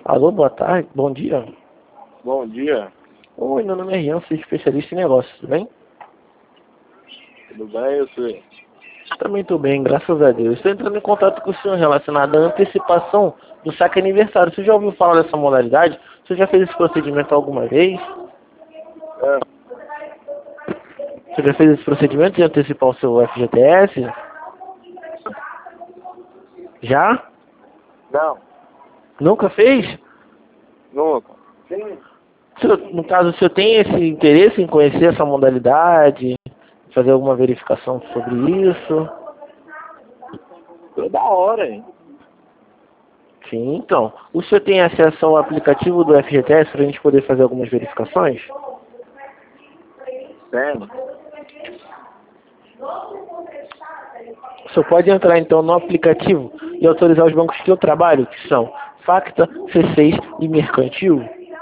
Alô, boa tarde, bom dia. Bom dia, Oi, meu nome é Rian, sou especialista em negócios, tudo bem? tudo bem, eu sei? Também estou bem, graças a Deus. Estou entrando em contato com o senhor relacionado à antecipação do saque aniversário. Você já ouviu falar dessa modalidade? Você já fez esse procedimento alguma vez? É, Você já fez esse procedimento de antecipar o seu FGTS? Já? não, Nunca fez? nunca. No caso, o senhor tem esse interesse em conhecer essa modalidade? Fazer alguma verificação sobre isso? Toda hora, hein? Sim, então. O senhor tem acesso ao aplicativo do FGTS para a gente poder fazer algumas verificações? Sério? O senhor pode entrar então no aplicativo e autorizar os bancos que eu trabalho, que são Facta, C6 e Mercantil.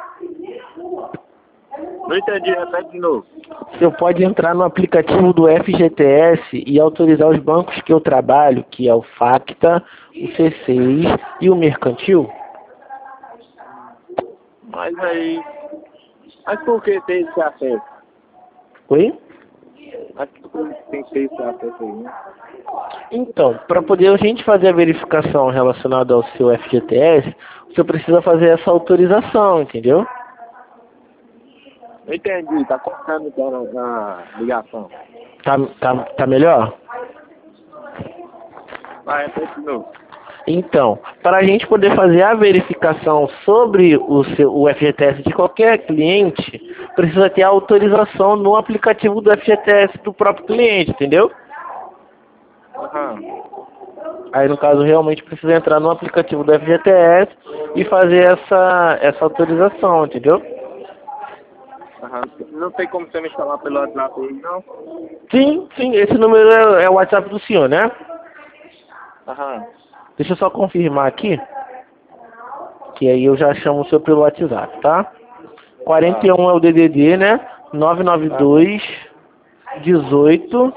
Não entendi, repete de novo. O senhor pode entrar no aplicativo do FGTS e autorizar os bancos que eu trabalho, que é o Facta, o C6 e o Mercantil. Mas por que tem esse acesso? Oi? Mas por que tem que ter esse acesso aí, né? Então, para poder a gente fazer a verificação relacionada ao seu FGTS, o senhor precisa fazer essa autorização, entendeu? Não entendi, tá cortando então na ligação. Tá melhor? Vai, repete de novo. Então, para a gente poder fazer a verificação sobre o FGTS de qualquer cliente, precisa ter a autorização no aplicativo do FGTS do próprio cliente, entendeu? Aham, Aí, no caso, realmente precisa entrar no aplicativo do FGTS e fazer essa autorização, entendeu? aham. Não tem como você me chamar pelo WhatsApp aí, não? Sim, esse número é o WhatsApp do senhor, né? Aham. Deixa eu só confirmar aqui, que aí eu já chamo o senhor pelo WhatsApp, tá? 41 é o DDD, né? 992 18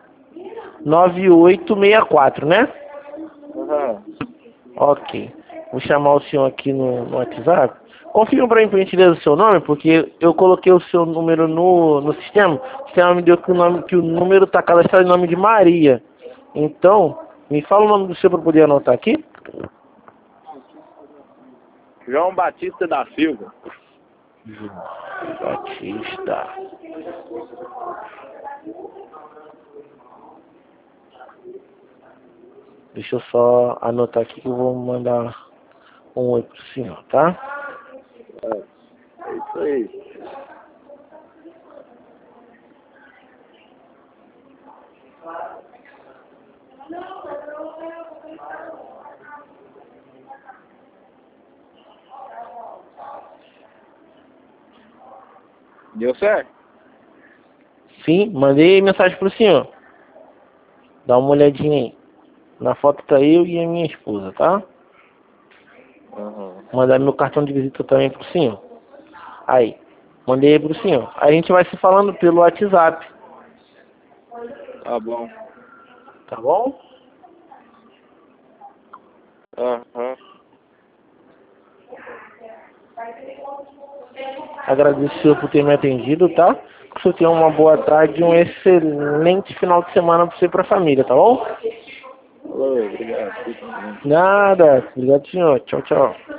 9864, né? Aham. Ok. Vou chamar o senhor aqui no WhatsApp. Confirma para mim, por gentileza, o seu nome, porque eu coloquei o seu número no sistema. O sistema me deu que o número está cadastrado em nome de Maria. Então, me fala o nome do seu para poder anotar aqui. João Batista da Silva. Batista. Deixa eu só anotar aqui que eu vou mandar um oi pro senhor, tá? É isso aí. Deu certo? Sim, mandei mensagem pro senhor. Dá uma olhadinha aí. Na foto tá eu e a minha esposa, tá? Aham. Mandar meu cartão de visita também pro senhor. Aí, mandei pro senhor. Aí a gente vai se falando pelo WhatsApp, Tá bom. tá bom? Aham. Agradeço o senhor por ter me atendido, tá? Que o senhor tenha uma boa tarde e um excelente final de semana pra você e pra família, tá bom? Alô, obrigado. Nada. Obrigado, senhor. Tchau, tchau.